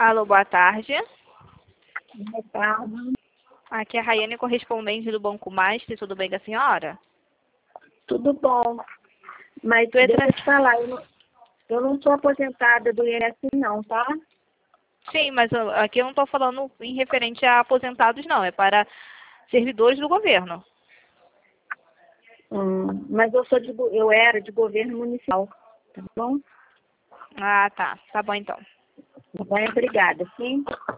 Alô, boa tarde. Boa tarde. Aqui é a Raiane, correspondente do Banco Master. Tudo bem com a senhora? Tudo bom. Mas Tu entra... deixa eu te falar, eu não sou aposentada do INSS não, tá? Sim, mas aqui eu não estou falando em referente a aposentados, não. É para servidores do governo. Mas eu era de governo municipal, tá bom? Ah, tá. Tá bom, então. Tá bem, obrigada, sim?